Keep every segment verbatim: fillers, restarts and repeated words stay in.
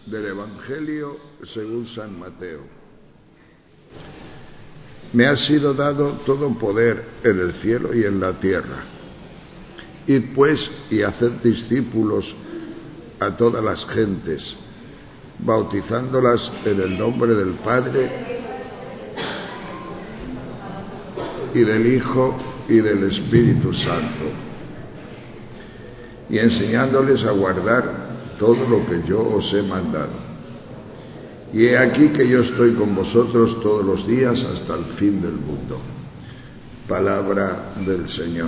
Del Evangelio según San Mateo. Me ha sido dado todo poder en el cielo y en la tierra. Id pues y haced discípulos a todas las gentes, bautizándolas en el nombre del Padre y del Hijo y del Espíritu Santo, y enseñándoles a guardar todo lo que yo os he mandado. Y he aquí que yo estoy con vosotros todos los días hasta el fin del mundo. Palabra del Señor.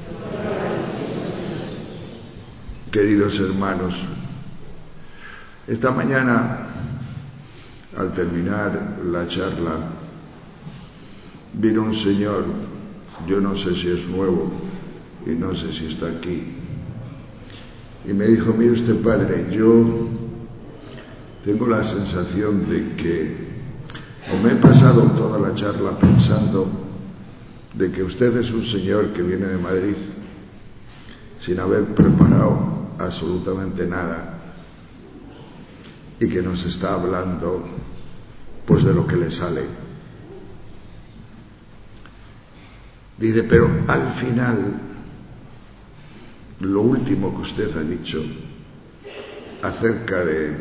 Queridos hermanos, esta mañana, al terminar la charla, vino un señor, yo no sé si es nuevo y no sé si está aquí, y me dijo: mire usted, padre, yo tengo la sensación de que, o me he pasado toda la charla pensando de que usted es un señor que viene de Madrid sin haber preparado absolutamente nada y que nos está hablando pues de lo que le sale. Dice, pero al final, lo último que usted ha dicho acerca de,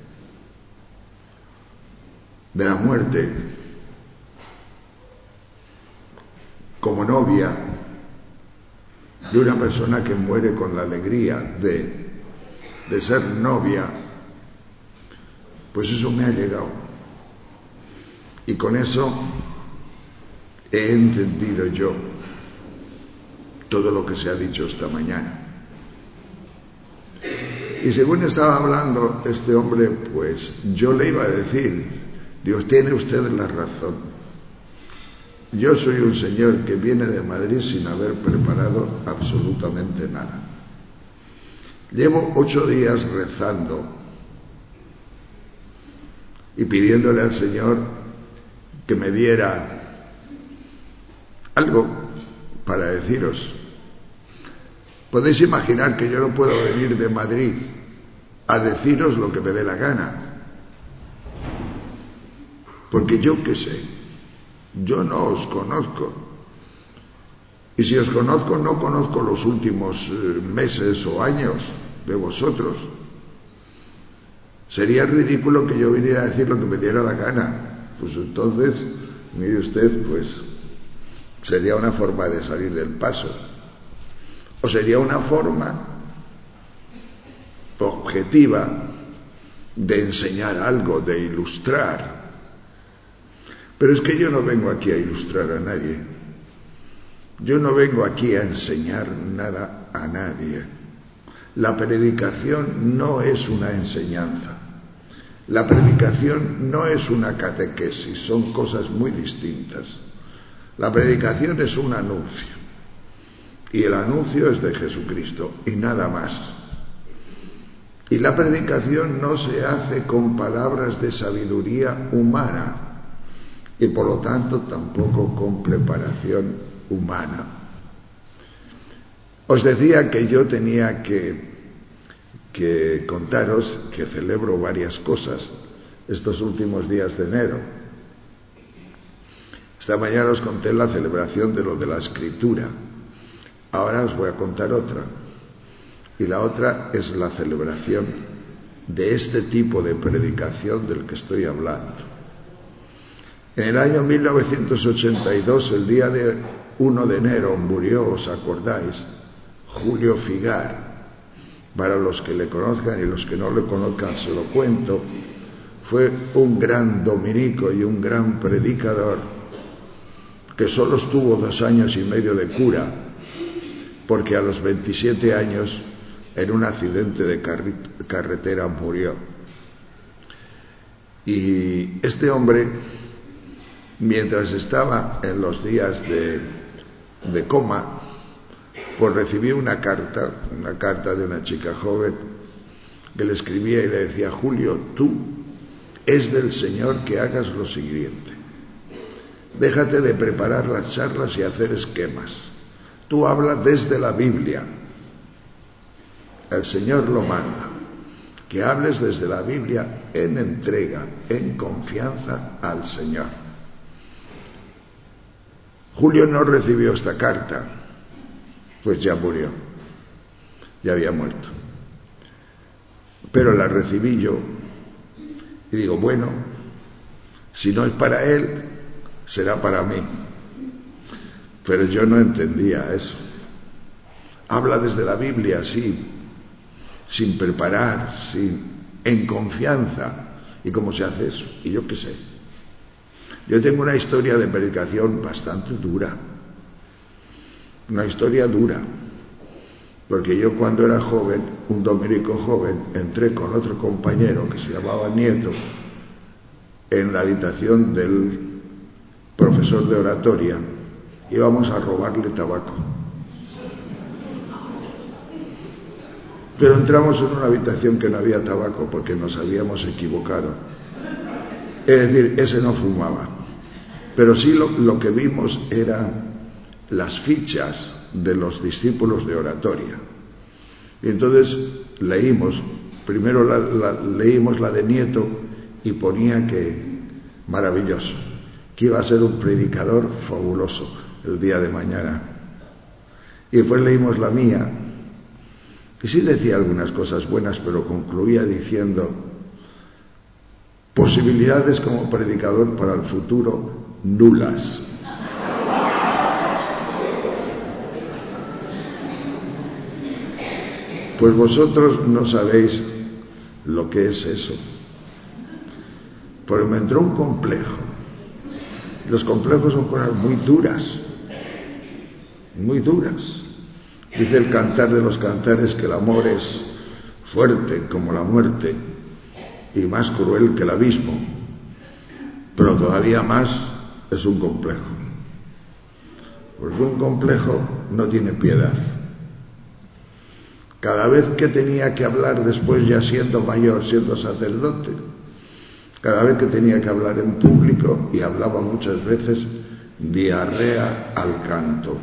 de la muerte como novia de una persona que muere con la alegría de, de ser novia, pues eso me ha llegado. Y con eso he entendido yo todo lo que se ha dicho esta mañana. Y según estaba hablando este hombre, pues yo le iba a decir, Dios, tiene usted la razón. Yo soy un señor que viene de Madrid sin haber preparado absolutamente nada. Llevo ocho días rezando y pidiéndole al Señor que me diera algo para deciros. Podéis imaginar que yo no puedo venir de Madrid a deciros lo que me dé la gana, porque yo qué sé, yo no os conozco, y si os conozco no conozco los últimos meses o años de vosotros. Sería ridículo que yo viniera a decir lo que me diera la gana. Pues entonces, mire usted, pues sería una forma de salir del paso, o sería una forma objetiva de enseñar algo, de ilustrar. Pero es que yo no vengo aquí a ilustrar a nadie. Yo no vengo aquí a enseñar nada a nadie. La predicación no es una enseñanza. La predicación no es una catequesis, son cosas muy distintas. La predicación es un anuncio. Y el anuncio es de Jesucristo y nada más. Y la predicación no se hace con palabras de sabiduría humana y por lo tanto tampoco con preparación humana. Os decía que yo tenía que, que contaros que celebro varias cosas estos últimos días de enero. Esta mañana os conté la celebración de lo de la Escritura. Ahora os voy a contar otra. Y la otra es la celebración de este tipo de predicación del que estoy hablando. En el año mil novecientos ochenta y dos, el día de primero de enero, murió, ¿os acordáis?, Julio Figar. Para los que le conozcan y los que no le conozcan se lo cuento. Fue un gran dominico y un gran predicador que solo estuvo dos años y medio de cura, porque a los veintisiete años en un accidente de carretera murió. Y este hombre, mientras estaba en los días de, de coma, pues recibió una carta, una carta de una chica joven que le escribía y le decía: Julio, tú es del Señor que hagas lo siguiente. Déjate de preparar las charlas y hacer esquemas. Tú hablas desde la Biblia. El Señor lo manda. que hables desde la Biblia en entrega, en confianza al Señor. Julio no recibió esta carta, pues ya murió, ya había muerto. Pero la recibí yo y digo, bueno, si no es para él, será para mí. Pero yo no entendía eso. Habla desde la Biblia así, sin preparar, sin, en confianza. ¿Y cómo se hace eso? Y yo qué sé. Yo tengo una historia de predicación bastante dura. Una historia dura. Porque yo cuando era joven, un dominico joven, entré con otro compañero que se llamaba Nieto en la habitación del profesor de oratoria. Íbamos a robarle tabaco. Pero entramos en una habitación que no había tabaco porque nos habíamos equivocado. Es decir, ese no fumaba. Pero sí lo, lo que vimos eran las fichas de los discípulos de oratoria. Y entonces leímos, primero la, la, leímos la de Nieto y ponía que, maravilloso, que iba a ser un predicador fabuloso el día de mañana. Y después leímos la mía, que sí decía algunas cosas buenas, pero concluía diciendo: posibilidades como predicador para el futuro, nulas. Pues vosotros no sabéis lo que es eso. Porque me entró un complejo. Los complejos son cosas muy duras, muy duras. Dice el Cantar de los Cantares que el amor es fuerte como la muerte y más cruel que el abismo, pero todavía más es un complejo. Porque un complejo no tiene piedad. Cada vez que tenía que hablar, después ya siendo mayor, siendo sacerdote, cada vez que tenía que hablar en público, y hablaba muchas veces, diarrea al canto.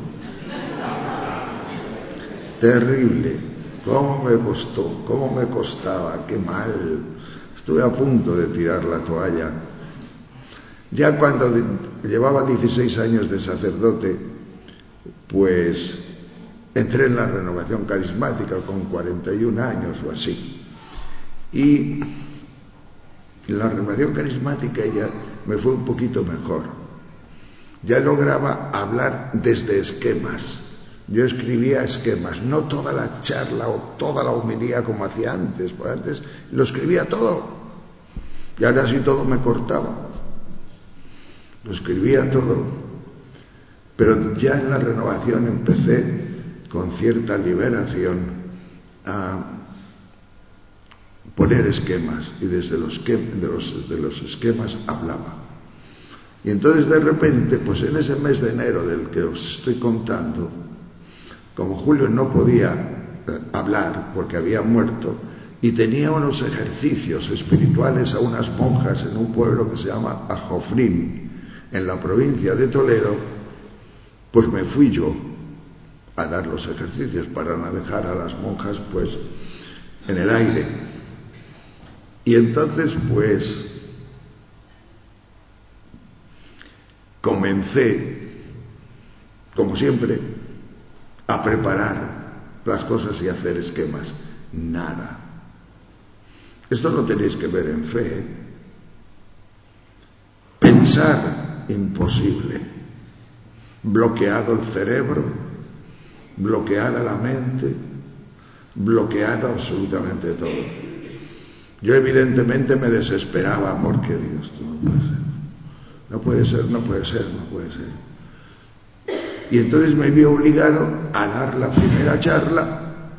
Terrible. ¿Cómo me costó? ¿Cómo me costaba? ¡Qué mal! Estuve a punto de tirar la toalla. Ya cuando de, llevaba dieciséis años de sacerdote, pues entré en la renovación carismática con cuarenta y un años o así. Y en la renovación carismática ya me fue un poquito mejor. Ya lograba hablar desde esquemas. Yo escribía esquemas, no toda la charla o toda la homilía como hacía antes, porque antes lo escribía todo. Y ahora sí todo me cortaba. Lo escribía todo. Pero ya en la renovación empecé con cierta liberación a poner esquemas, y desde los, de los, de los esquemas hablaba. Y entonces de repente, pues en ese mes de enero del que os estoy contando, como Julio no podía eh, hablar porque había muerto, y tenía unos ejercicios espirituales a unas monjas en un pueblo que se llama Ajofrín, en la provincia de Toledo, pues me fui yo a dar los ejercicios para no dejar a las monjas pues en el aire. Y entonces pues comencé, como siempre, a preparar las cosas y a hacer esquemas. Nada. Esto lo tenéis que ver en fe, ¿eh? Pensar, imposible. Bloqueado el cerebro, bloqueada la mente, bloqueado absolutamente todo. Yo evidentemente me desesperaba porque digo, esto no puede ser, no puede ser, no puede ser, no puede ser. Y entonces me vi obligado a dar la primera charla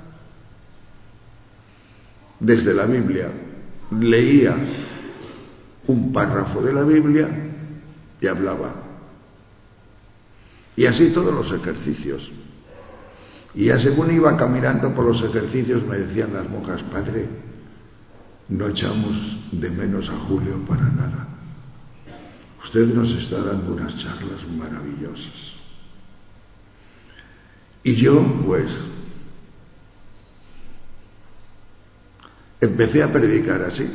desde la Biblia. Leía un párrafo de la Biblia y hablaba. Y así todos los ejercicios. Y ya según iba caminando por los ejercicios me decían las monjas: padre, no echamos de menos a Julio para nada. Usted nos está dando unas charlas maravillosas. Y yo, pues, empecé a predicar así.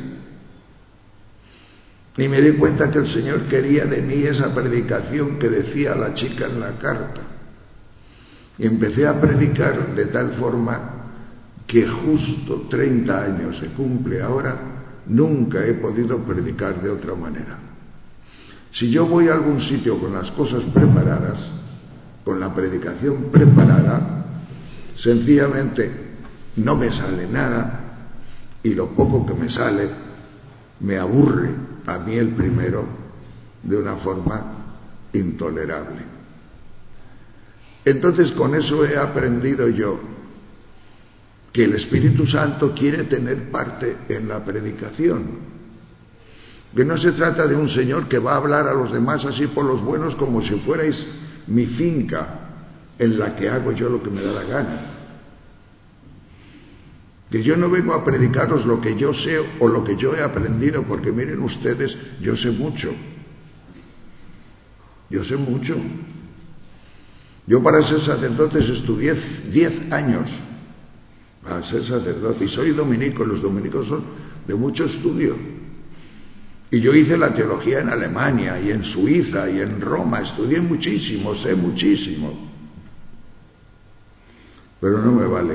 Y me di cuenta que el Señor quería de mí esa predicación que decía la chica en la carta. Y empecé a predicar de tal forma que justo treinta años se cumple ahora, nunca he podido predicar de otra manera. Si yo voy a algún sitio con las cosas preparadas, con la predicación preparada, sencillamente no me sale nada, y lo poco que me sale me aburre a mí el primero de una forma intolerable. Entonces con eso he aprendido yo que el Espíritu Santo quiere tener parte en la predicación, que no se trata de un Señor que va a hablar a los demás así por los buenos como si fuerais mi finca en la que hago yo lo que me da la gana. Que yo no vengo a predicaros lo que yo sé o lo que yo he aprendido, porque miren ustedes, yo sé mucho. Yo sé mucho. Yo para ser sacerdote estudié diez años para ser sacerdote y soy dominico. Los dominicos son de mucho estudio. Y yo hice la teología en Alemania y en Suiza y en Roma. Estudié muchísimo, sé muchísimo. Pero no me vale.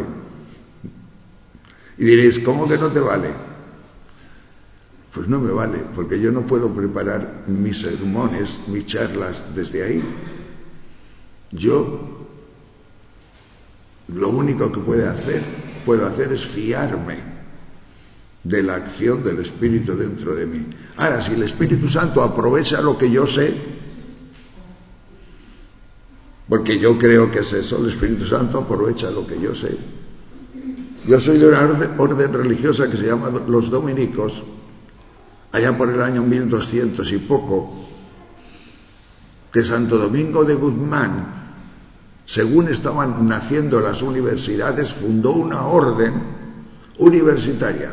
Y diréis, ¿cómo que no te vale? Pues no me vale, porque yo no puedo preparar mis sermones, mis charlas desde ahí. Yo lo único que puedo hacer, puedo hacer es fiarme de la acción del Espíritu dentro de mí. Ahora, si el Espíritu Santo aprovecha lo que yo sé, porque yo creo que es eso, el Espíritu Santo aprovecha lo que yo sé. Yo soy de una orden, orden religiosa que se llama los dominicos, allá por el año mil doscientos y poco, que Santo Domingo de Guzmán, según estaban naciendo las universidades, fundó una orden universitaria.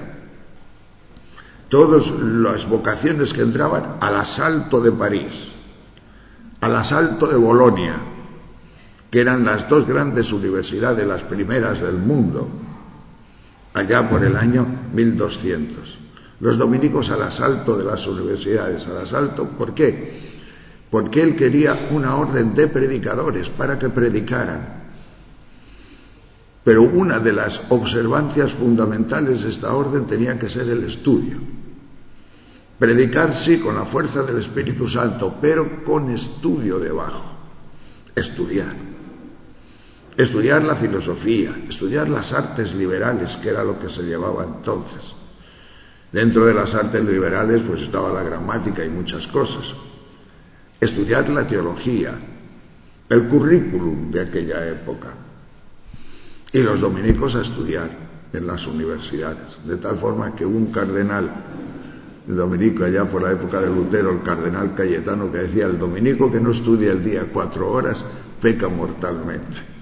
Todas las vocaciones que entraban al asalto de París, al asalto de Bolonia, que eran las dos grandes universidades, las primeras del mundo, allá por el año mil doscientos. Los dominicos al asalto de las universidades, al asalto, ¿por qué? Porque él quería una orden de predicadores para que predicaran. Pero una de las observancias fundamentales de esta orden tenía que ser el estudio. Predicar sí con la fuerza del Espíritu Santo, pero con estudio debajo. Estudiar. Estudiar la filosofía, estudiar las artes liberales, que era lo que se llevaba entonces. Dentro de las artes liberales pues estaba la gramática y muchas cosas. Estudiar la teología, el currículum de aquella época. Y los dominicos a estudiar en las universidades, de tal forma que un cardenal dominico allá por la época de Lutero, el cardenal Cayetano, que decía: el dominico que no estudia el día cuatro horas peca mortalmente.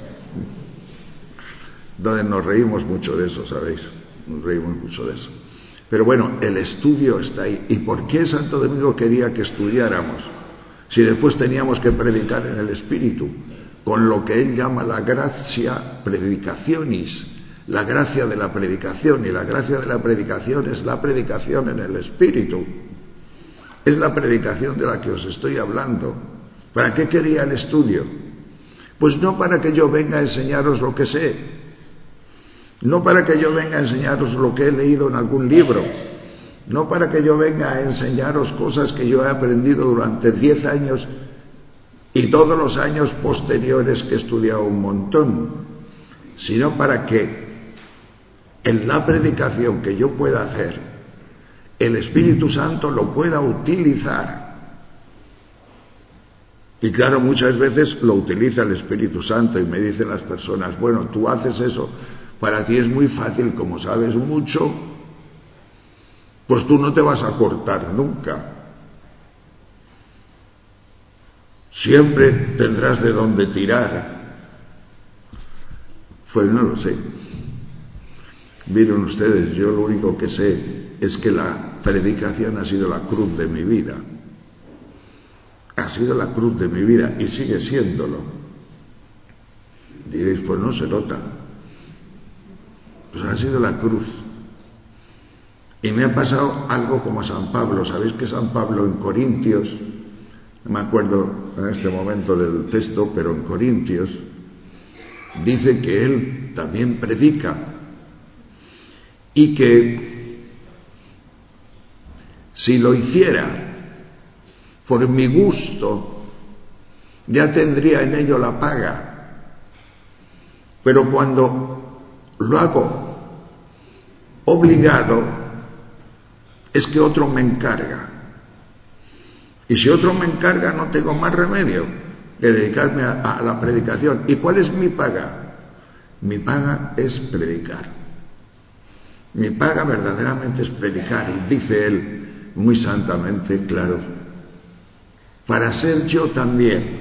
Donde nos reímos mucho de eso, ¿sabéis? Nos reímos mucho de eso. Pero bueno, el estudio está ahí. ¿Y por qué Santo Domingo quería que estudiáramos? Si después teníamos que predicar en el Espíritu, con lo que él llama la gratia predicationis, la gracia de la predicación, y la gracia de la predicación es la predicación en el Espíritu. Es la predicación de la que os estoy hablando. ¿Para qué quería el estudio? Pues no para que yo venga a enseñaros lo que sé, no para que yo venga a enseñaros lo que he leído en algún libro, no para que yo venga a enseñaros cosas que yo he aprendido durante diez años y todos los años posteriores que he estudiado un montón, sino para que en la predicación que yo pueda hacer, el Espíritu Santo lo pueda utilizar. Y claro, muchas veces lo utiliza el Espíritu Santo y me dicen las personas: bueno, tú haces eso, para ti es muy fácil, como sabes mucho, pues tú no te vas a cortar nunca. Siempre tendrás de dónde tirar. Pues no lo sé. Miren ustedes, yo lo único que sé es que la predicación ha sido la cruz de mi vida. Ha sido la cruz de mi vida y sigue siéndolo. Diréis, pues no se nota. Pues ha sido la cruz. Y me ha pasado algo como a San Pablo. ¿Sabéis que San Pablo en Corintios, no me acuerdo en este momento del texto, pero en Corintios dice que él también predica y que si lo hiciera por mi gusto ya tendría en ello la paga, pero cuando lo hago obligado es que otro me encarga, y si otro me encarga no tengo más remedio que dedicarme a, a la predicación. ¿Y cuál es mi paga? Mi paga es predicar. Mi paga verdaderamente es predicar, y dice él muy santamente, claro, para ser yo también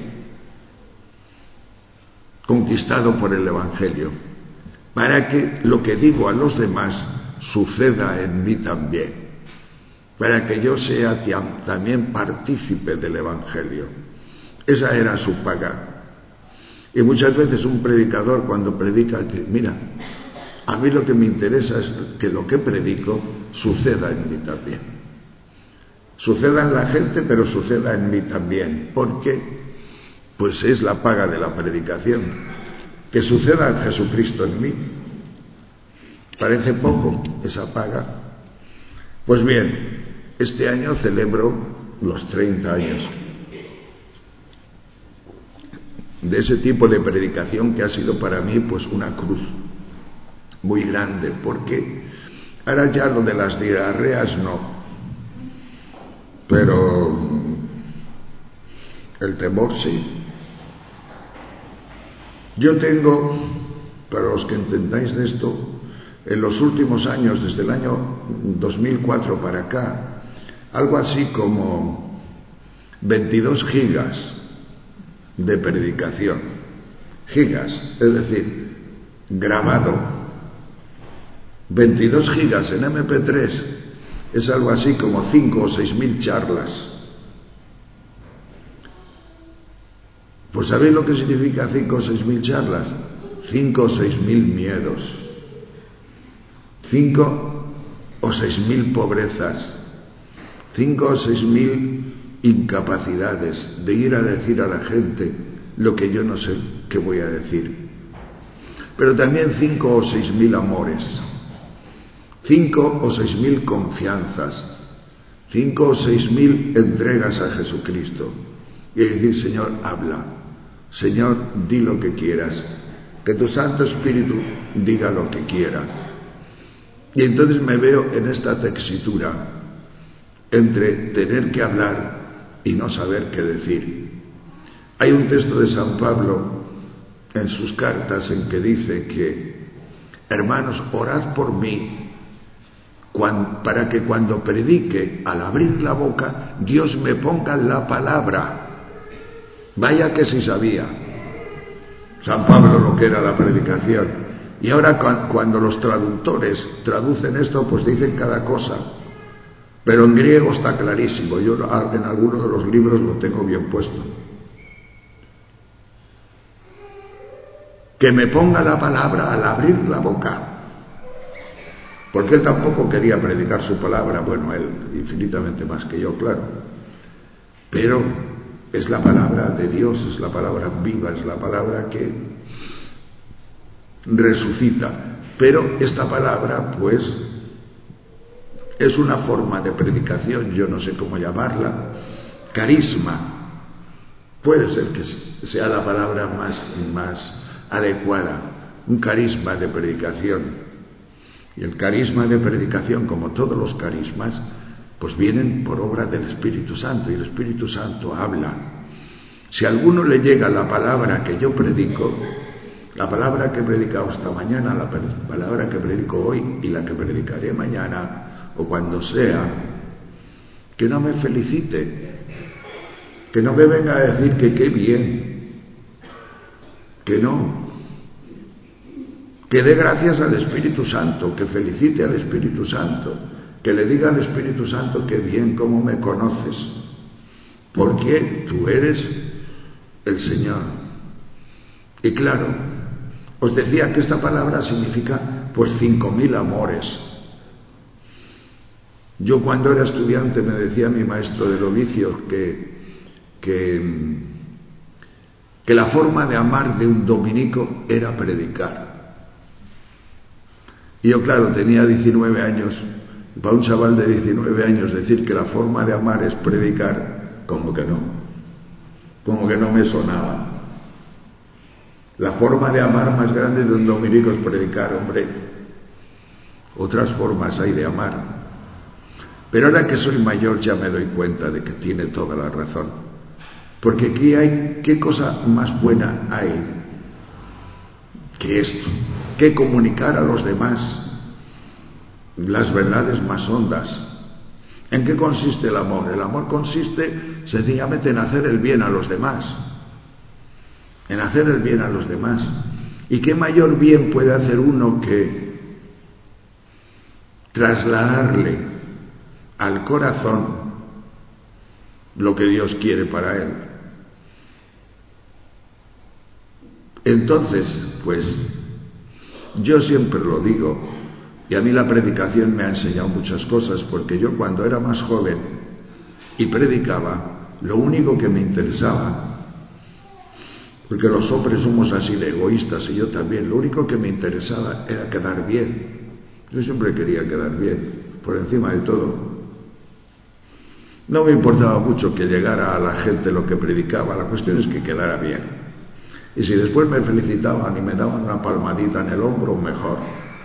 conquistado por el Evangelio, para que lo que digo a los demás suceda en mí también, para que yo sea también partícipe del Evangelio. Esa era su paga. Y muchas veces un predicador, cuando predica, dice: mira, a mí lo que me interesa es que lo que predico suceda en mí también. Suceda en la gente, pero suceda en mí también, porque pues es la paga de la predicación, que suceda en Jesucristo en mí. Parece poco esa paga. Pues bien, este año celebro los treinta años de ese tipo de predicación que ha sido para mí pues una cruz muy grande, porque ahora ya lo de las diarreas no, pero el temor sí. Yo tengo, para los que entendáis de esto, en los últimos años, desde el año dos mil cuatro para acá, algo así como veintidós gigas de predicación. Gigas, es decir, grabado. veintidós gigas en eme pe tres es algo así como cinco o seis mil charlas. Pues ¿sabéis lo que significa cinco o seis mil charlas? Cinco o seis mil miedos. Cinco o seis mil pobrezas. Cinco o seis mil incapacidades de ir a decir a la gente lo que yo no sé qué voy a decir. Pero también cinco o seis mil amores. Cinco o seis mil confianzas. Cinco o seis mil entregas a Jesucristo. Y decir: Señor, habla. Señor, di lo que quieras. Que tu Santo Espíritu diga lo que quiera. Y entonces me veo en esta tesitura entre tener que hablar y no saber qué decir. Hay un texto de San Pablo en sus cartas en que dice que: hermanos, orad por mí para que cuando predique, al abrir la boca, Dios me ponga la palabra. Vaya que sí sabía San Pablo lo que era la predicación. Y ahora cuando los traductores traducen esto, pues dicen cada cosa. Pero en griego está clarísimo. Yo en algunos de los libros lo tengo bien puesto. Que me ponga la palabra al abrir la boca. Porque él tampoco quería predicar su palabra. Bueno, él infinitamente más que yo, claro. Pero es la palabra de Dios, es la palabra viva, es la palabra que resucita. Pero esta palabra, pues, es una forma de predicación, yo no sé cómo llamarla, carisma. Puede ser que sea la palabra más, más adecuada, un carisma de predicación. Y el carisma de predicación, como todos los carismas, pues vienen por obra del Espíritu Santo, y el Espíritu Santo habla. Si a alguno le llega la palabra que yo predico, la palabra que he predicado esta mañana, la palabra que predico hoy y la que predicaré mañana o cuando sea, que no me felicite, que no me venga a decir que qué bien, que no, que dé gracias al Espíritu Santo, que felicite al Espíritu Santo, que le diga al Espíritu Santo que bien, cómo me conoces, porque tú eres el Señor. Y claro, os decía que esta palabra significa pues cinco mil amores. Yo cuando era estudiante me decía mi maestro de oficio que, que, que la forma de amar de un dominico era predicar. Y yo, claro, tenía diecinueve años, y para un chaval de diecinueve años decir que la forma de amar es predicar, como que no, como que no me sonaba. La forma de amar más grande de un dominico es predicar, hombre. Otras formas hay de amar. Pero ahora que soy mayor ya me doy cuenta de que tiene toda la razón. Porque aquí hay, ¿qué cosa más buena hay que esto? Que comunicar a los demás las verdades más hondas. ¿En qué consiste el amor? El amor consiste sencillamente en hacer el bien a los demás. En hacer el bien a los demás. ¿Y qué mayor bien puede hacer uno que trasladarle al corazón lo que Dios quiere para él? Entonces, pues, yo siempre lo digo, y a mí la predicación me ha enseñado muchas cosas, porque yo cuando era más joven y predicaba, lo único que me interesaba, porque los hombres somos así de egoístas y yo también, lo único que me interesaba era quedar bien. Yo siempre quería quedar bien, por encima de todo. No me importaba mucho que llegara a la gente lo que predicaba, la cuestión es que quedara bien. Y si después me felicitaban y me daban una palmadita en el hombro, mejor.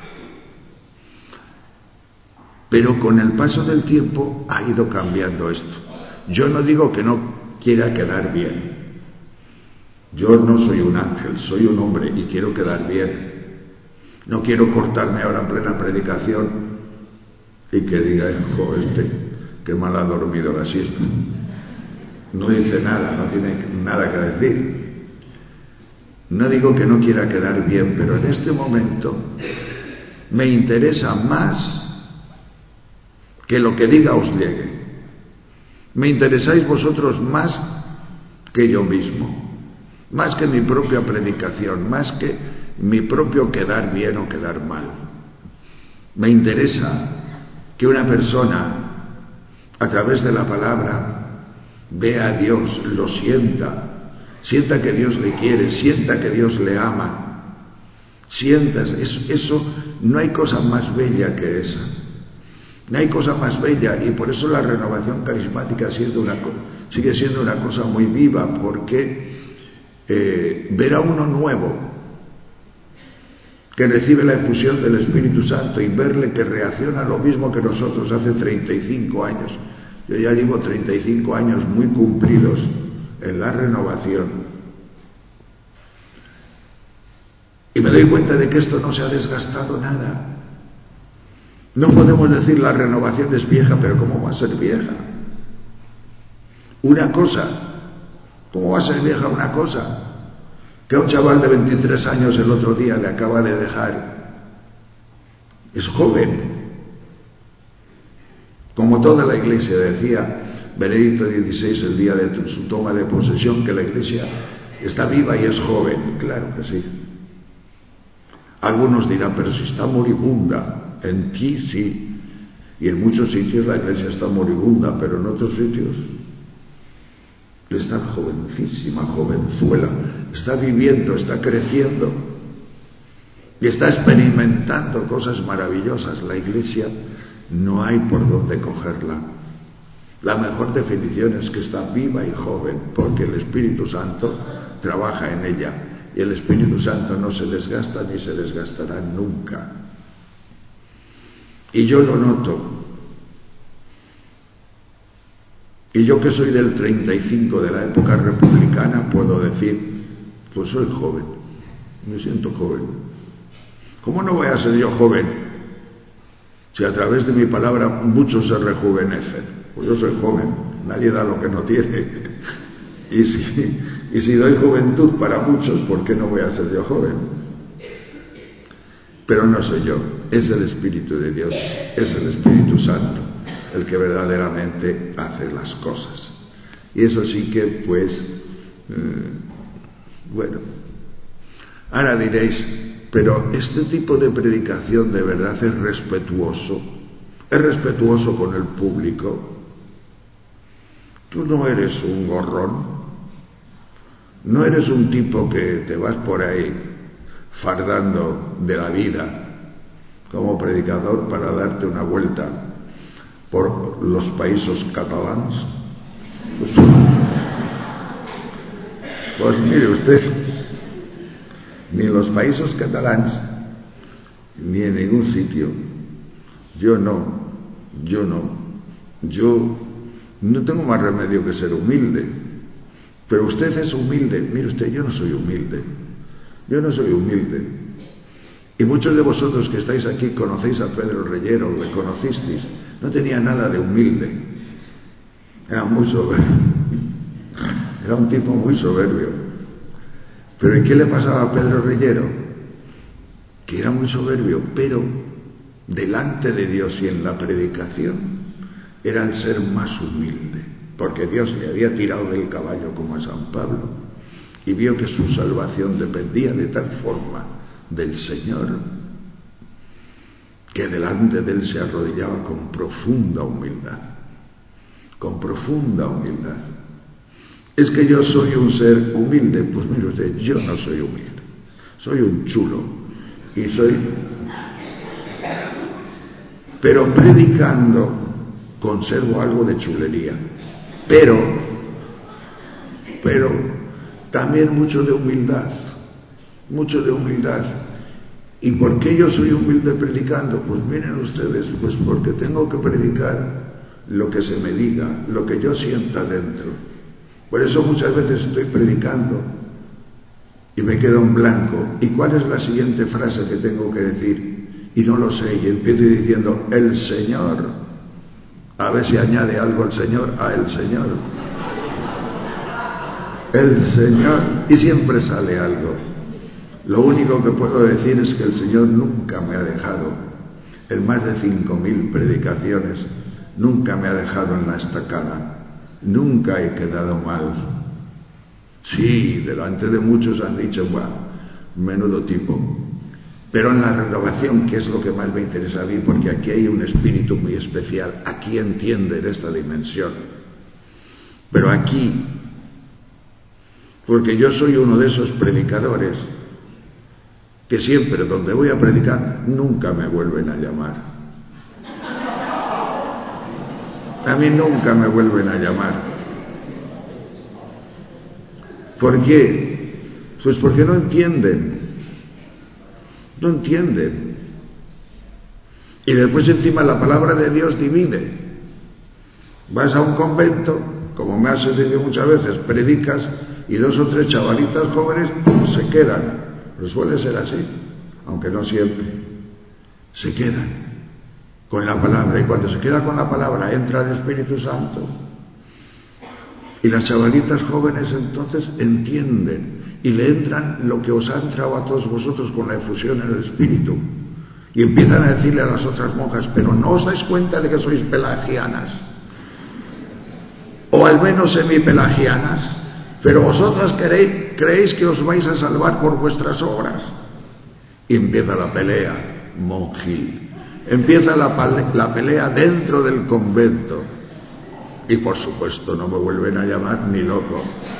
Pero con el paso del tiempo ha ido cambiando esto. Yo no digo que no quiera quedar bien. Yo no soy un ángel, soy un hombre y quiero quedar bien. No quiero cortarme ahora en plena predicación y que diga, hijo, este, que mal ha dormido la siesta. No dice nada, no tiene nada que decir. No digo que no quiera quedar bien, pero en este momento me interesa más que lo que diga os llegue. Me interesáis vosotros más que yo mismo. Más que mi propia predicación, más que mi propio quedar bien o quedar mal. Me interesa que una persona, a través de la palabra, vea a Dios, lo sienta, sienta que Dios le quiere, sienta que Dios le ama. Sientas, eso, eso no hay cosa más bella que esa. No hay cosa más bella, y por eso la renovación carismática siendo una, sigue siendo una cosa muy viva, porque Eh, ver a uno nuevo que recibe la efusión del Espíritu Santo y verle que reacciona lo mismo que nosotros hace treinta y cinco años. Yo ya llevo treinta y cinco años muy cumplidos en la renovación y me doy cuenta de que esto no se ha desgastado nada. No podemos decir la renovación es vieja, pero ¿cómo va a ser vieja? Una cosa, ¿cómo va a ser vieja una cosa? Que a un chaval de veintitrés años el otro día le acaba de dejar. Es joven. Como toda la Iglesia decía Benedicto dieciséis el día de su toma de posesión, que la Iglesia está viva y es joven. Claro que sí. Algunos dirán, pero si está moribunda. En ti sí. Y en muchos sitios la Iglesia está moribunda, pero en otros sitios está jovencísima, jovenzuela, está viviendo, está creciendo y está experimentando cosas maravillosas. La Iglesia no hay por dónde cogerla. La mejor definición es que está viva y joven, porque el Espíritu Santo trabaja en ella y el Espíritu Santo no se desgasta ni se desgastará nunca. Y yo lo noto. Y yo que soy del treinta y cinco, de la época republicana, puedo decir, pues soy joven, me siento joven. ¿Cómo no voy a ser yo joven si a través de mi palabra muchos se rejuvenecen? Pues yo soy joven, nadie da lo que no tiene. Y si, y si doy juventud para muchos, ¿por qué no voy a ser yo joven? Pero no soy yo, es el Espíritu de Dios, es el Espíritu Santo el que verdaderamente hace las cosas. Y eso sí que, pues, eh, bueno, ahora diréis, pero este tipo de predicación de verdad es respetuoso, es respetuoso con el público. Tú no eres un gorrón, no eres un tipo que te vas por ahí fardando de la vida como predicador para darte una vuelta por los países catalans. Pues, pues mire usted, ni en los países catalans ni en ningún sitio. Yo no, yo no, yo no tengo más remedio que ser humilde. Pero usted es humilde. Mire usted, yo no soy humilde. Yo no soy humilde. Y muchos de vosotros que estáis aquí conocéis a Pedro Reyero, le conocisteis. No tenía nada de humilde. Era muy soberbio. Era un tipo muy soberbio. Pero ¿y qué le pasaba a Pedro Reyero? Que era muy soberbio, pero delante de Dios y en la predicación era el ser más humilde, porque Dios le había tirado del caballo como a San Pablo y vio que su salvación dependía de tal forma del Señor que delante de él se arrodillaba con profunda humildad, con profunda humildad. Es que yo soy un ser humilde. Pues mire usted, yo no soy humilde, soy un chulo y soy... Pero predicando conservo algo de chulería, pero, pero también mucho de humildad, mucho de humildad. ¿Y por qué yo soy humilde predicando? Pues miren ustedes, pues porque tengo que predicar lo que se me diga, lo que yo sienta dentro. Por eso muchas veces estoy predicando y me quedo en blanco. ¿Y cuál es la siguiente frase que tengo que decir? Y no lo sé, y empiezo diciendo, el Señor, a ver si añade algo el Señor, a el Señor, el Señor, y siempre sale algo. Lo único que puedo decir es que el Señor nunca me ha dejado, en más de cinco mil predicaciones, nunca me ha dejado en la estacada, nunca he quedado mal. Sí, delante de muchos han dicho, bueno, menudo tipo. Pero en la renovación, que es lo que más me interesa a mí, porque aquí hay un espíritu muy especial, aquí entienden esta dimensión. Pero aquí, porque yo soy uno de esos predicadores que siempre donde voy a predicar nunca me vuelven a llamar. A mí nunca me vuelven a llamar. ¿Por qué? Pues porque no entienden. No entienden. Y después encima la palabra de Dios divide. Vas a un convento, como me has sucedido muchas veces, predicas y dos o tres chavalitas jóvenes se quedan. Pero suele ser así, aunque no siempre. Se quedan con la palabra, y cuando se queda con la palabra entra el Espíritu Santo. Y las chavalitas jóvenes entonces entienden y le entran lo que os ha entrado a todos vosotros con la efusión en el Espíritu. Y empiezan a decirle a las otras monjas, pero no os dais cuenta de que sois pelagianas, o al menos semipelagianas, pero vosotras queréis, creéis que os vais a salvar por vuestras obras. Y empieza la pelea monjil, empieza la, la pelea dentro del convento. Y por supuesto no me vuelven a llamar ni loco.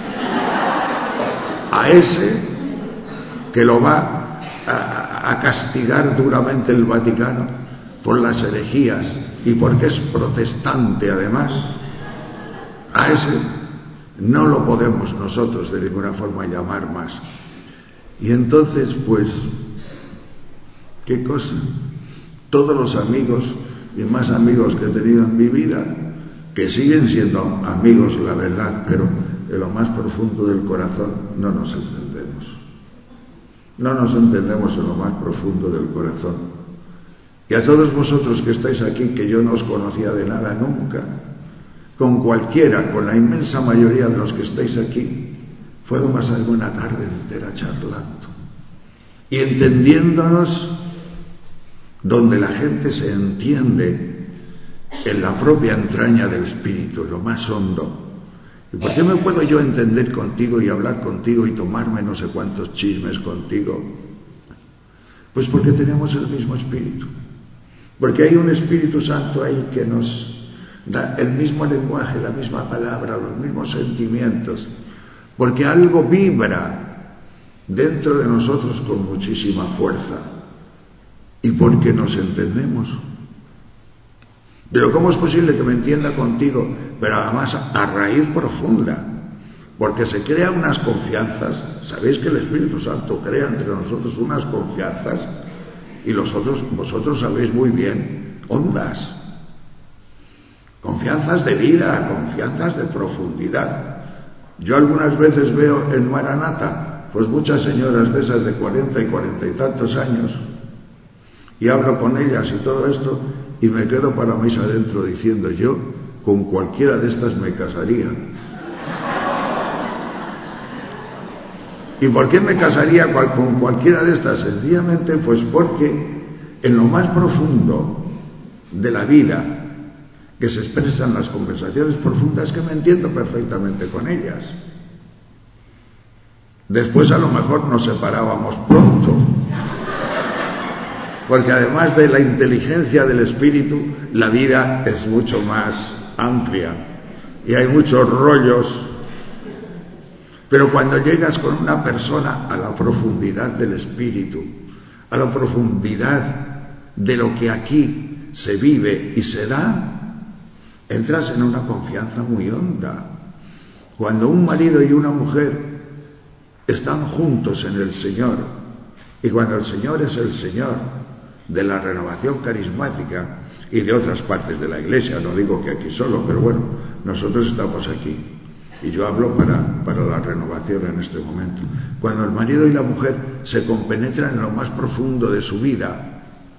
A ese que lo va a, a castigar duramente el Vaticano por las herejías y porque es protestante además, a ese no lo podemos nosotros de ninguna forma llamar más. Y entonces, pues, ¿qué cosa? Todos los amigos y más amigos que he tenido en mi vida, que siguen siendo amigos, la verdad, pero en lo más profundo del corazón no nos entendemos. No nos entendemos en lo más profundo del corazón. Y a todos vosotros que estáis aquí, que yo no os conocía de nada nunca, con cualquiera, con la inmensa mayoría de los que estáis aquí, puedo pasar una tarde entera charlando y entendiéndonos, donde la gente se entiende en la propia entraña del espíritu, lo más hondo. ¿Y por qué me puedo yo entender contigo y hablar contigo y tomarme no sé cuántos chismes contigo? Pues porque tenemos el mismo espíritu, Porque hay un Espíritu Santo ahí que nos da el mismo lenguaje, la misma palabra, los mismos sentimientos, porque algo vibra dentro de nosotros con muchísima fuerza y porque nos entendemos. Pero ¿cómo es posible que me entienda contigo? Pero además a raíz profunda, porque se crean unas confianzas. ¿Sabéis que el Espíritu Santo crea entre nosotros unas confianzas? Y los otros, vosotros sabéis muy bien, ondas, confianzas de vida, confianzas de profundidad. Yo algunas veces veo en Maranata, pues muchas señoras de esas de cuarenta y cuarenta y tantos años, y hablo con ellas y todo esto, y me quedo para mí adentro diciendo, yo con cualquiera de estas me casaría. ¿Y por qué me casaría con cualquiera de estas? Sencillamente pues porque en lo más profundo de la vida que se expresa en las conversaciones profundas, que me entiendo perfectamente con ellas. Después a lo mejor nos separábamos pronto, porque además de la inteligencia del espíritu, la vida es mucho más amplia y hay muchos rollos. Pero cuando llegas con una persona a la profundidad del espíritu, a la profundidad de lo que aquí se vive y se da, entras en una confianza muy honda. Cuando un marido y una mujer están juntos en el Señor, y cuando el Señor es el Señor de la renovación carismática y de otras partes de la Iglesia, no digo que aquí solo, pero bueno, nosotros estamos aquí. Y yo hablo para, para la renovación en este momento. Cuando el marido y la mujer se compenetran en lo más profundo de su vida,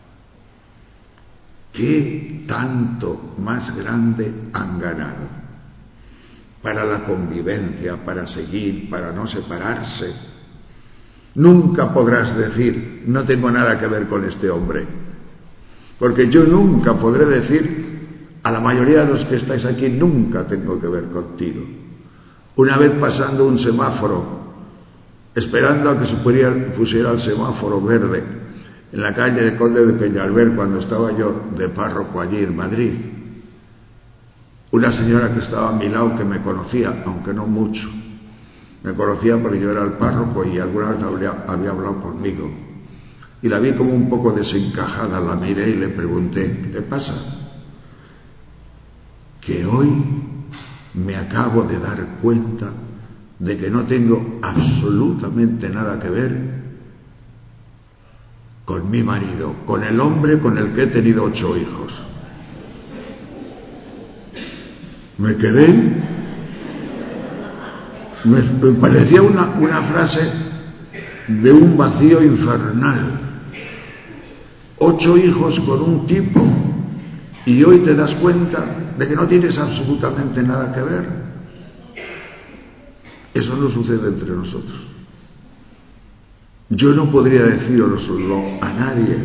¿qué tanto más grande han ganado? Para la convivencia, para seguir, para no separarse. Nunca podrás decir, no tengo nada que ver con este hombre. Porque yo nunca podré decir, a la mayoría de los que estáis aquí, nunca tengo que ver contigo. Una vez pasando un semáforo, esperando a que se pusiera el semáforo verde, en la calle de Conde de Peñalver, cuando estaba yo de párroco allí en Madrid, una señora que estaba a mi lado, que me conocía, aunque no mucho, me conocía porque yo era el párroco y alguna vez había, había hablado conmigo, y la vi como un poco desencajada, la miré y le pregunté, ¿qué te pasa? Que hoy me acabo de dar cuenta de que no tengo absolutamente nada que ver con mi marido, con el hombre con el que he tenido ocho hijos. Me quedé, me, me parecía una, una frase de un vacío infernal. Ocho hijos con un tipo, y hoy te das cuenta de que no tienes absolutamente nada que ver. Eso no sucede entre nosotros. Yo no podría deciroslo a nadie.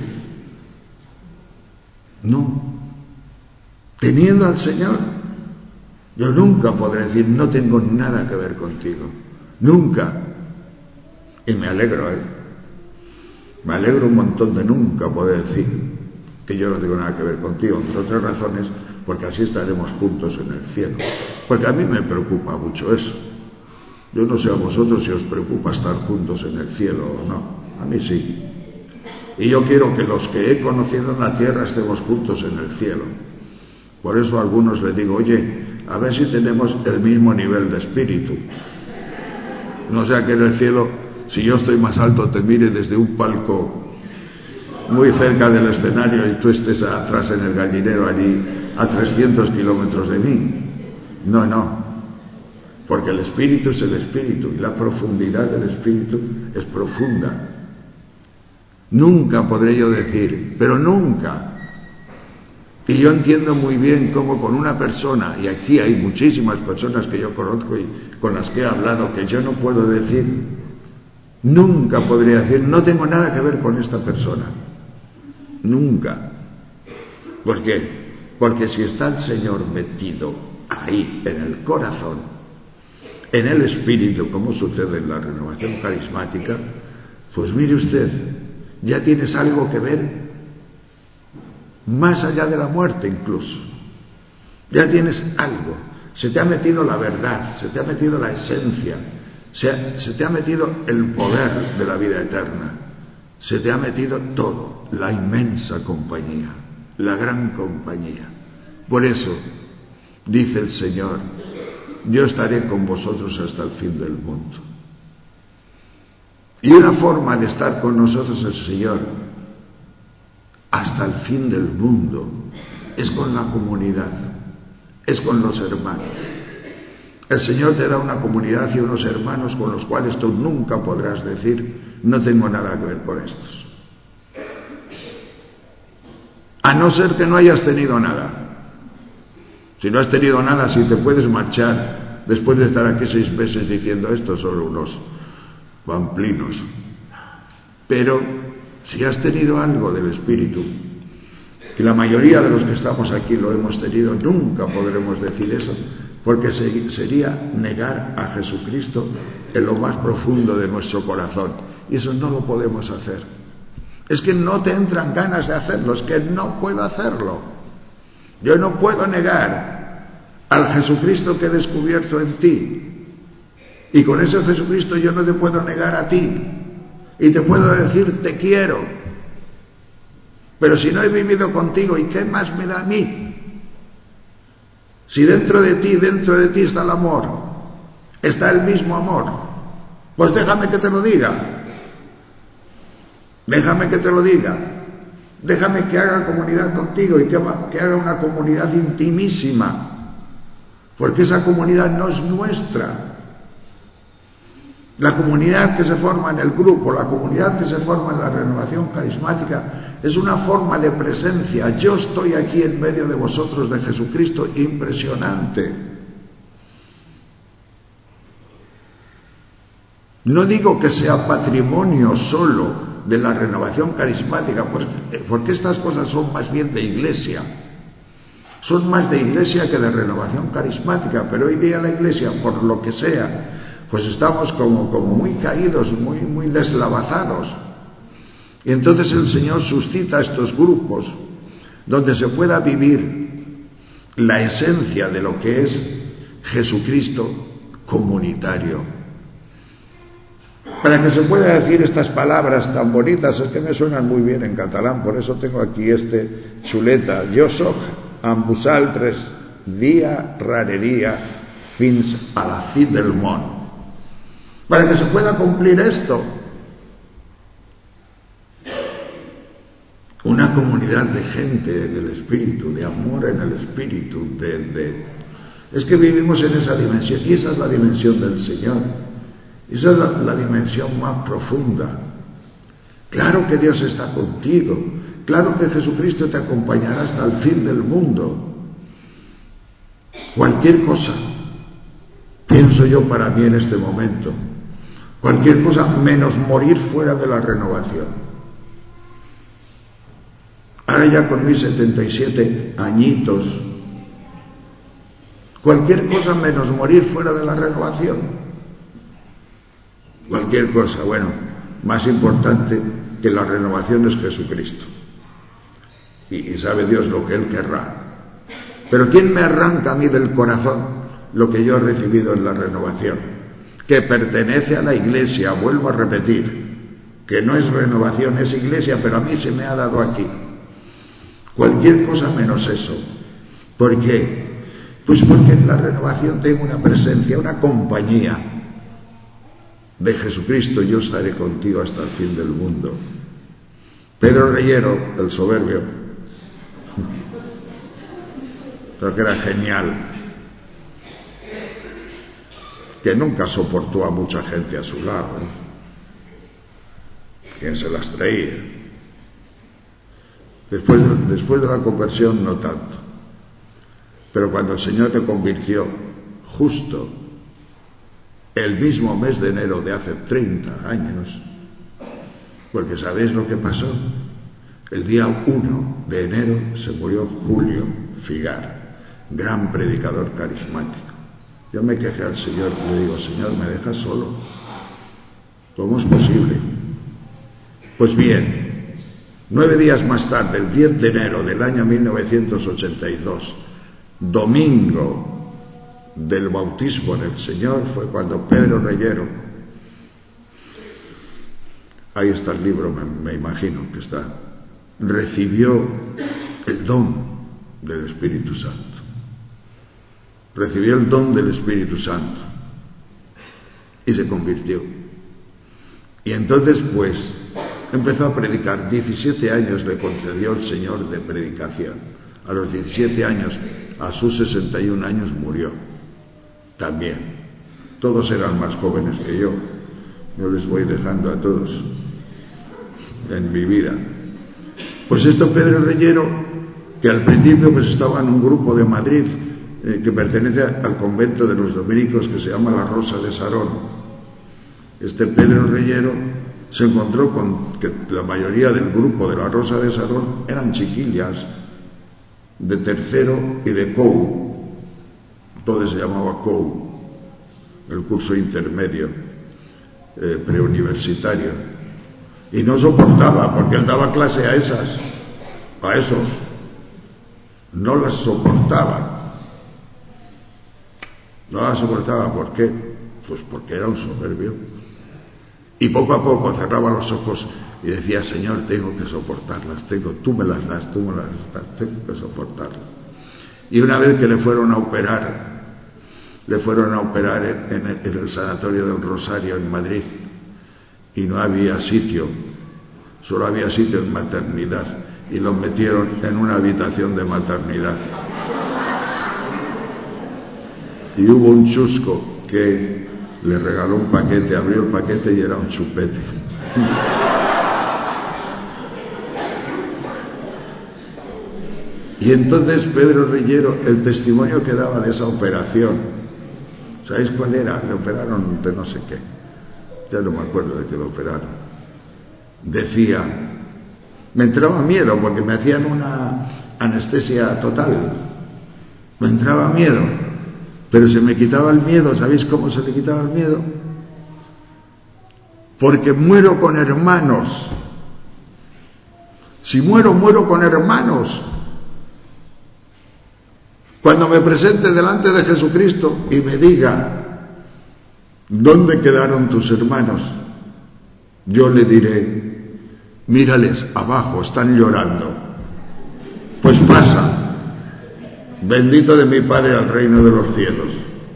No. Teniendo al Señor, yo nunca podré decir, no tengo nada que ver contigo. Nunca. Y me alegro, ¿eh? Me alegro un montón de nunca poder decir que yo no tengo nada que ver contigo, entre otras razones, porque así estaremos juntos en el cielo. Porque a mí me preocupa mucho eso. Yo no sé a vosotros si os preocupa estar juntos en el cielo o no. A mí sí. Y yo quiero que los que he conocido en la tierra estemos juntos en el cielo. Por eso a algunos les digo, oye, a ver si tenemos el mismo nivel de espíritu. No sea que en el cielo, si yo estoy más alto, te mire desde un palco muy cerca del escenario y tú estés atrás en el gallinero allí a trescientos kilómetros de mí. No, no. Porque el espíritu es el espíritu y la profundidad del espíritu es profunda. Nunca podré yo decir, pero nunca. Y yo entiendo muy bien cómo con una persona, y aquí hay muchísimas personas que yo conozco y con las que he hablado, que yo no puedo decir, nunca podría decir, no tengo nada que ver con esta persona. Nunca. ¿Por qué? Porque si está el Señor metido ahí, en el corazón, en el espíritu, como sucede en la renovación carismática, pues mire usted, ya tienes algo que ver. más allá de la muerte incluso. Ya tienes algo, se te ha metido la verdad, se te ha metido la esencia, se, se te ha metido el poder de la vida eterna, se te ha metido todo, la inmensa compañía, la gran compañía. Por eso, dice el Señor, yo estaré con vosotros hasta el fin del mundo. Y una forma de estar con nosotros el Señor hasta el fin del mundo es con la comunidad, es con los hermanos. El Señor te da una comunidad y unos hermanos con los cuales tú nunca podrás decir, no tengo nada que ver con estos. A no ser que no hayas tenido nada. Si no has tenido nada, si te puedes marchar después de estar aquí seis meses diciendo estos son unos pamplinos. Pero si has tenido algo del Espíritu, y la mayoría de los que estamos aquí lo hemos tenido, nunca podremos decir eso, porque sería negar a Jesucristo en lo más profundo de nuestro corazón, y eso no lo podemos hacer. Es que no te entran ganas de hacerlo, es que no puedo hacerlo. Yo no puedo negar al Jesucristo que he descubierto en ti, y con ese Jesucristo yo no te puedo negar a ti, y te puedo decir te quiero, pero si no he vivido contigo, ¿y qué más me da a mí? Si dentro de ti, dentro de ti está el amor, está el mismo amor, pues déjame que te lo diga, déjame que te lo diga, déjame que haga comunidad contigo y que, que haga una comunidad intimísima, porque esa comunidad no es nuestra. La comunidad que se forma en el grupo, la comunidad que se forma en la renovación carismática, es una forma de presencia. Yo estoy aquí en medio de vosotros de Jesucristo, impresionante. No digo que sea patrimonio solo de la renovación carismática, porque estas cosas son más bien de iglesia. Son más de iglesia que de renovación carismática, pero hoy día la iglesia, por lo que sea, pues estamos como, como muy caídos, muy, muy deslavazados. Y entonces el Señor suscita estos grupos donde se pueda vivir la esencia de lo que es Jesucristo comunitario. Para que se pueda decir estas palabras tan bonitas, es que me suenan muy bien en catalán, por eso tengo aquí este chuleta. Jo soc amb vosaltres dia rere dia fins a la fi del món. Para que se pueda cumplir esto, una comunidad de gente en el Espíritu, de amor en el Espíritu, de, de... es que vivimos en esa dimensión, y esa es la dimensión del Señor, esa es la, la dimensión más profunda. Claro que Dios está contigo, claro que Jesucristo te acompañará hasta el fin del mundo. Cualquier cosa, pienso yo para mí en este momento, cualquier cosa menos morir fuera de la renovación. Ahora ya con mis setenta y siete añitos, cualquier cosa menos morir fuera de la renovación. Cualquier cosa, bueno, más importante que la renovación es Jesucristo. Y, y sabe Dios lo que Él querrá. Pero ¿quién me arranca a mí del corazón lo que yo he recibido en la renovación? Que pertenece a la iglesia, vuelvo a repetir, que no es renovación, es iglesia, pero a mí se me ha dado aquí. Cualquier cosa menos eso. ¿Por qué? Pues porque en la renovación tengo una presencia, una compañía de Jesucristo. Yo estaré contigo hasta el fin del mundo. Pedro Reyero, el soberbio, creo que era genial, que nunca soportó a mucha gente a su lado, ¿eh? Quien se las traía. Después, después de la conversión no tanto, pero cuando el Señor le convirtió, justo el mismo mes de enero de hace treinta años, porque ¿sabéis lo que pasó? El día uno de enero se murió Julio Figar, gran predicador carismático. Yo me quejé al Señor y le digo, Señor, ¿me dejas solo? ¿Cómo es posible? Pues bien, Nueve días más tarde, el diez de enero del año mil novecientos ochenta y dos, domingo del bautismo en el Señor, fue cuando Pedro Reyero, ahí está el libro, me, me imagino que está, recibió el don del Espíritu Santo. Recibió el don del Espíritu Santo y se convirtió. Y entonces, pues, empezó a predicar. diecisiete años le concedió el Señor de predicación. A los diecisiete años, a sus sesenta y un años, murió. También. Todos eran más jóvenes que yo. Yo les voy dejando a todos en mi vida. Pues esto Pedro Reyero, que al principio pues estaba en un grupo de Madrid, eh, que pertenece al convento de los dominicos, que se llama La Rosa de Sarón. Este Pedro Reyero se encontró con que la mayoría del grupo de La Rosa de Sarón eran chiquillas de tercero y de C O U. Todo se llamaba C O U, el curso intermedio, eh, preuniversitario. Y no soportaba, porque él daba clase a esas, a esos. No las soportaba. No las soportaba, ¿por qué? Pues porque era un soberbio. Y poco a poco cerraba los ojos y decía: Señor, tengo que soportarlas, tengo, tú me las das, tú me las das, tengo que soportarlas. Y una vez que le fueron a operar, le fueron a operar en, en, el, en el Sanatorio del Rosario en Madrid, y no había sitio, solo había sitio en maternidad, y lo metieron en una habitación de maternidad. Y hubo un chusco que le regaló un paquete, abrió el paquete y era un chupete. Y entonces Pedro Reyero, el testimonio que daba de esa operación, ¿sabéis cuál era? Le operaron de no sé qué, ya no me acuerdo de qué lo operaron. Decía: me entraba miedo porque me hacían una anestesia total, me entraba miedo, pero se me quitaba el miedo. ¿Sabéis cómo se le quitaba el miedo? Porque muero con hermanos. Si muero, muero con hermanos. Cuando me presente delante de Jesucristo y me diga: ¿dónde quedaron tus hermanos?, yo le diré: mírales abajo, están llorando. Pues pasa. Bendito de mi Padre al reino de los cielos.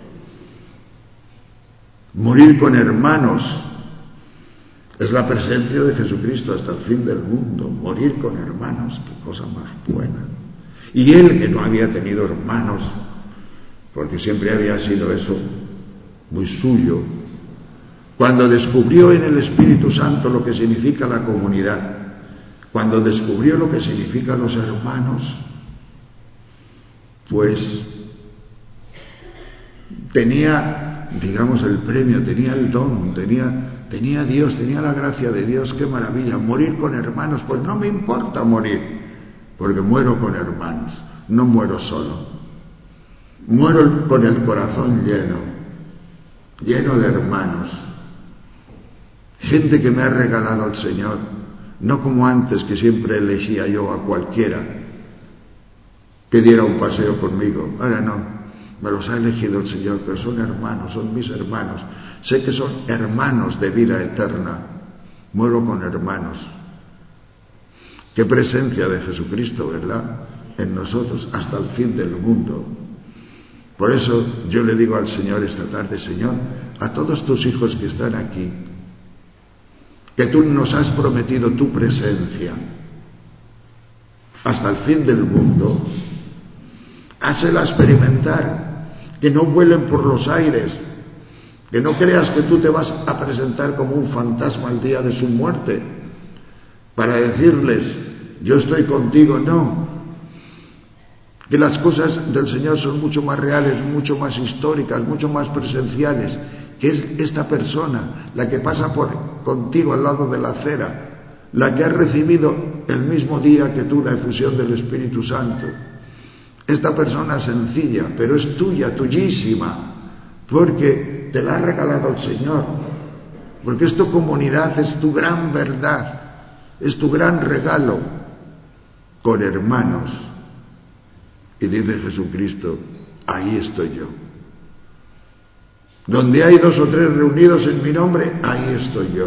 Morir con hermanos es la presencia de Jesucristo hasta el fin del mundo. Morir con hermanos, qué cosa más buena. Y él, que no había tenido hermanos, porque siempre había sido eso muy suyo, cuando descubrió en el Espíritu Santo lo que significa la comunidad, cuando descubrió lo que significan los hermanos, pues tenía, digamos, el premio, tenía el don, tenía, tenía Dios, tenía la gracia de Dios. ¡Qué maravilla! Morir con hermanos, pues no me importa morir, porque muero con hermanos, no muero solo, muero con el corazón lleno, lleno de hermanos, gente que me ha regalado el Señor, no como antes, que siempre elegía yo a cualquiera que diera un paseo conmigo. Ahora no, me los ha elegido el Señor, pero son hermanos, son mis hermanos. Sé que son hermanos de vida eterna. Muero con hermanos. Qué presencia de Jesucristo, ¿verdad?, en nosotros hasta el fin del mundo. Por eso yo le digo al Señor esta tarde: Señor, a todos tus hijos que están aquí, que tú nos has prometido tu presencia hasta el fin del mundo, házela experimentar, que no vuelen por los aires, que no creas que tú te vas a presentar como un fantasma el día de su muerte para decirles: yo estoy contigo. No, que las cosas del Señor son mucho más reales, mucho más históricas, mucho más presenciales, que es esta persona, la que pasa por contigo al lado de la acera, la que ha recibido el mismo día que tú la efusión del Espíritu Santo. Esta persona sencilla, pero es tuya, tuyísima, porque te la ha regalado el Señor, porque es tu comunidad, es tu gran verdad, es tu gran regalo con hermanos. Y dice Jesucristo, ahí estoy yo. Donde hay dos o tres reunidos en mi nombre, ahí estoy yo.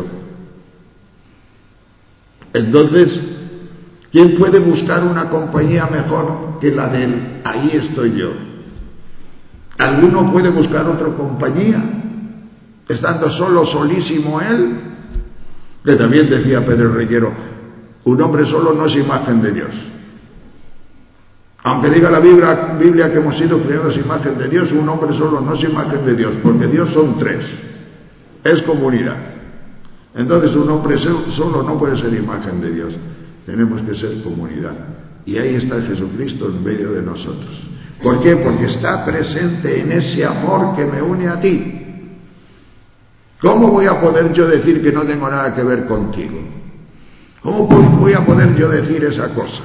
Entonces, ¿quién puede buscar una compañía mejor que la de él? Ahí estoy yo. ¿Alguno puede buscar otra compañía, estando solo, solísimo él? Que también decía Pedro Reguero, un hombre solo no es imagen de Dios. Aunque diga la Biblia, Biblia que hemos sido creados imagen de Dios, un hombre solo no es imagen de Dios, porque Dios son tres, es comunidad. Entonces un hombre solo no puede ser imagen de Dios, tenemos que ser comunidad. Y ahí está Jesucristo en medio de nosotros. ¿Por qué? Porque está presente en ese amor que me une a ti. ¿Cómo voy a poder yo decir que no tengo nada que ver contigo? ¿Cómo voy a poder yo decir esa cosa?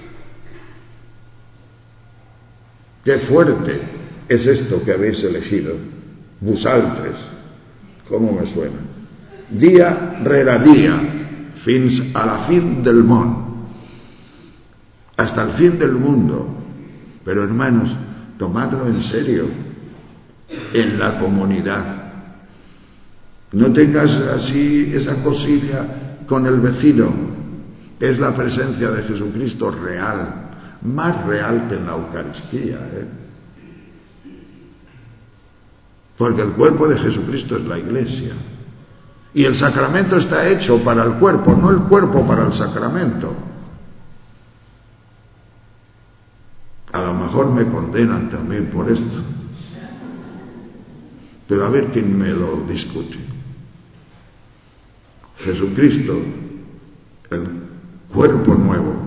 Qué fuerte es esto que habéis elegido, vosaltres, ¿cómo me suena? Día rere día, fins a la fin del món, hasta el fin del mundo. Pero hermanos, tomadlo en serio, en la comunidad. No tengas así esa cosilla con el vecino, que es la presencia de Jesucristo real. Más real que en la Eucaristía, ¿eh? Porque el cuerpo de Jesucristo es la Iglesia. Y el sacramento está hecho para el cuerpo, no el cuerpo para el sacramento. A lo mejor me condenan también por esto. Pero a ver quién me lo discute. Jesucristo, el cuerpo nuevo,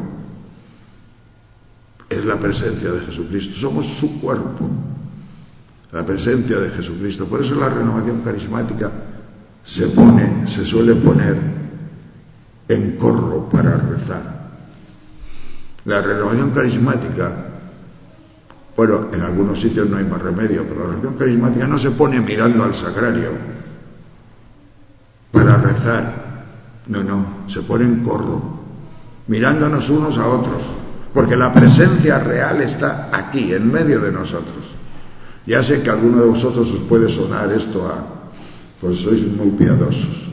es la presencia de Jesucristo, somos su cuerpo, la presencia de Jesucristo. Por eso la renovación carismática se pone, se suele poner en corro para rezar. La renovación carismática, bueno, en algunos sitios no hay más remedio, pero la renovación carismática no se pone mirando al sagrario para rezar, no, no, se pone en corro, mirándonos unos a otros. Porque la presencia real está aquí, en medio de nosotros. Ya sé que a alguno de vosotros os puede sonar esto a, pues sois muy piadosos.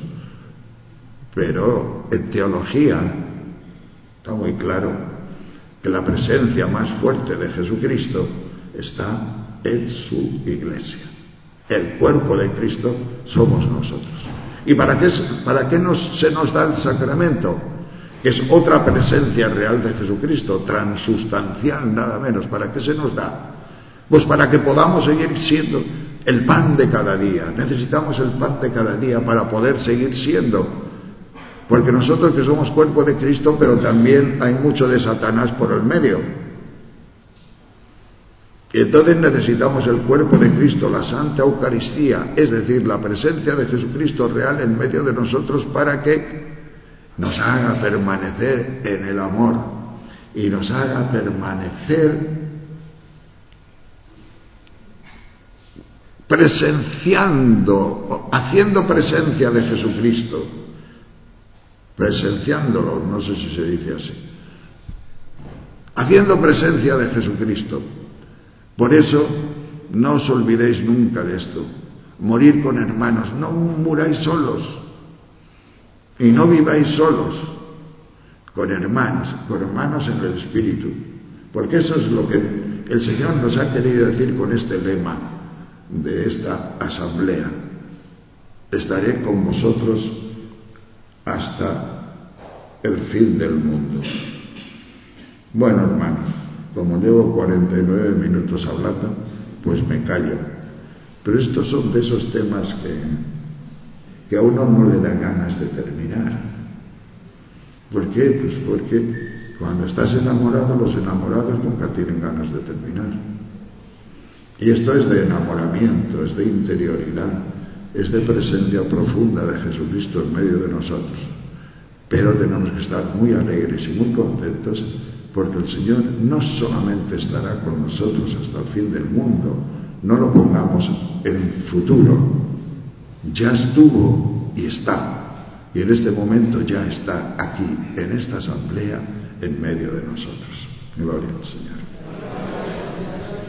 Pero en teología está muy claro que la presencia más fuerte de Jesucristo está en su Iglesia. El cuerpo de Cristo somos nosotros. ¿Y para qué, para qué nos, se nos da el sacramento? Es otra presencia real de Jesucristo, transustancial nada menos. ¿Para qué se nos da? Pues para que podamos seguir siendo el pan de cada día. Necesitamos el pan de cada día para poder seguir siendo. Porque nosotros que somos cuerpo de Cristo, pero también hay mucho de Satanás por el medio. Y entonces necesitamos el cuerpo de Cristo, la Santa Eucaristía, es decir, la presencia de Jesucristo real en medio de nosotros para que nos haga permanecer en el amor y nos haga permanecer presenciando, haciendo presencia de Jesucristo, presenciándolo, no sé si se dice así, haciendo presencia de Jesucristo. Por eso no os olvidéis nunca de esto, morir con hermanos, no muráis solos. Y no viváis solos, con hermanos, con hermanos en el Espíritu. Porque eso es lo que el Señor nos ha querido decir con este lema de esta asamblea. Estaré con vosotros hasta el fin del mundo. Bueno, hermanos, como llevo cuarenta y nueve minutos hablando, pues me callo. Pero estos son de esos temas que... que a uno no le da ganas de terminar. ¿Por qué? Pues porque cuando estás enamorado, los enamorados nunca tienen ganas de terminar. Y esto es de enamoramiento, es de interioridad, es de presencia profunda de Jesucristo en medio de nosotros. Pero tenemos que estar muy alegres y muy contentos porque el Señor no solamente estará con nosotros hasta el fin del mundo, no lo pongamos en futuro, ya estuvo y está y en este momento ya está aquí, en esta asamblea, en medio de nosotros. Gloria al Señor.